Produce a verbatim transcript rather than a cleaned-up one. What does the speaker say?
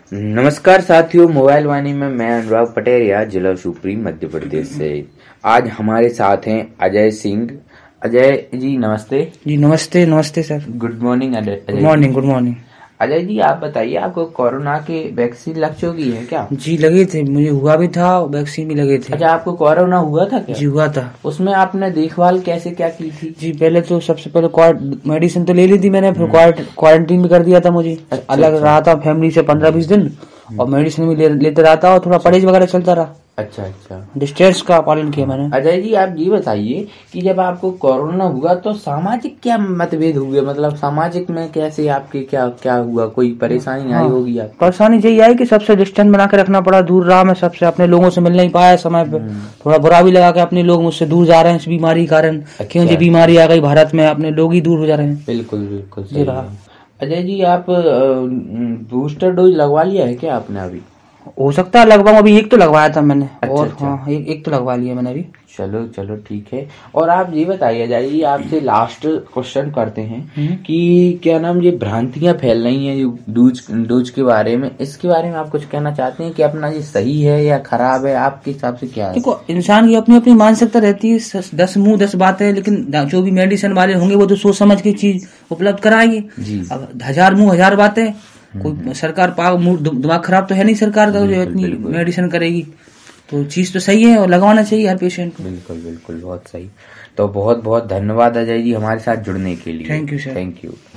नमस्कार साथियों, मोबाइल वाणी में मैं अनुराग पटेरिया, जिला शिवपुरी, मध्य प्रदेश से। आज हमारे साथ हैं अजय सिंह। अजय जी नमस्ते। जी नमस्ते। नमस्ते sir. Good morning Ajay. Good morning. Good morning Ajay ji, आप बताइए, आपको कोरोना के वैक्सीन लग चुकी है क्या? जी लगे थे, मुझे हुआ भी था, वैक्सीन भी लगे थे। अच्छा, आपको कोरोना हुआ था क्या? जी हुआ था। उसमें आपने देखभाल कैसे क्या की थी? जी पहले तो सबसे पहले मेडिसिन तो ले ली थी मैंने, फिर क्वारंटीन भी कर दिया था मुझे। अच्छा, अलग अच्छा। रहा था फैमिली से पंद्रह बीस दिन, और मेडिसिन भी ले, लेते रहा था, और थोड़ा परहेज वगैरह चलता रहा। अच्छा अच्छा। डिस्टेंस का पालन किया मैंने। अजय जी, आप ये बताइए कि जब आपको कोरोना हुआ तो सामाजिक क्या मतभेद हुए, मतलब सामाजिक में कैसे आपके क्या क्या हुआ, कोई परेशानी आई होगी आप? परेशानी यही आई कि सबसे डिस्टेंस बना के रखना पड़ा, दूर रहा मैं सबसे, अपने लोगों से मिल नहीं पाया समय पे। थोड़ा बुरा भी लगा कि अपने लोग मुझसे दूर जा रहे हैं इस बीमारी के कारण। क्यों ये बीमारी आ गई भारत में, अपने लोग ही दूर हो जा रहे हैं। बिल्कुल बिल्कुल सही है। अजय जी, आप बूस्टर डोज लगवा लिया है क्या आपने अभी? हो सकता है लगवाऊं, अभी एक तो लगवाया था मैंने। अच्छा, और अच्छा। हाँ, एक, एक तो लगवा लिया मैंने अभी। चलो चलो ठीक है। और आप ये बताइए अजय जी, आपसे लास्ट क्वेश्चन करते हैं कि क्या नाम ये भ्रांतियां फैल रही हैं डोज डोज के बारे में, इसके बारे में आप कुछ कहना चाहते हैं कि अपना ये सही है या खराब है, आपके हिसाब से क्या है? देखो, इंसान की अपनी अपनी मानसिकता रहती है, दस मुंह दस बातें, लेकिन जो भी मेडिसिन वाले होंगे वो तो सोच समझ के चीज उपलब्ध कराएंगे। अब हजार मुंह हजार बातें, कोई सरकार पाग दिमाग खराब तो है नहीं सरकार का जो इतनी मेडिसिन करेगी। तो चीज तो सही है और लगवाना चाहिए हर पेशेंट को। बिल्कुल बिल्कुल, बहुत सही। तो बहुत बहुत धन्यवाद अजय जी हमारे साथ जुड़ने के लिए। Thank you sir. Thank you.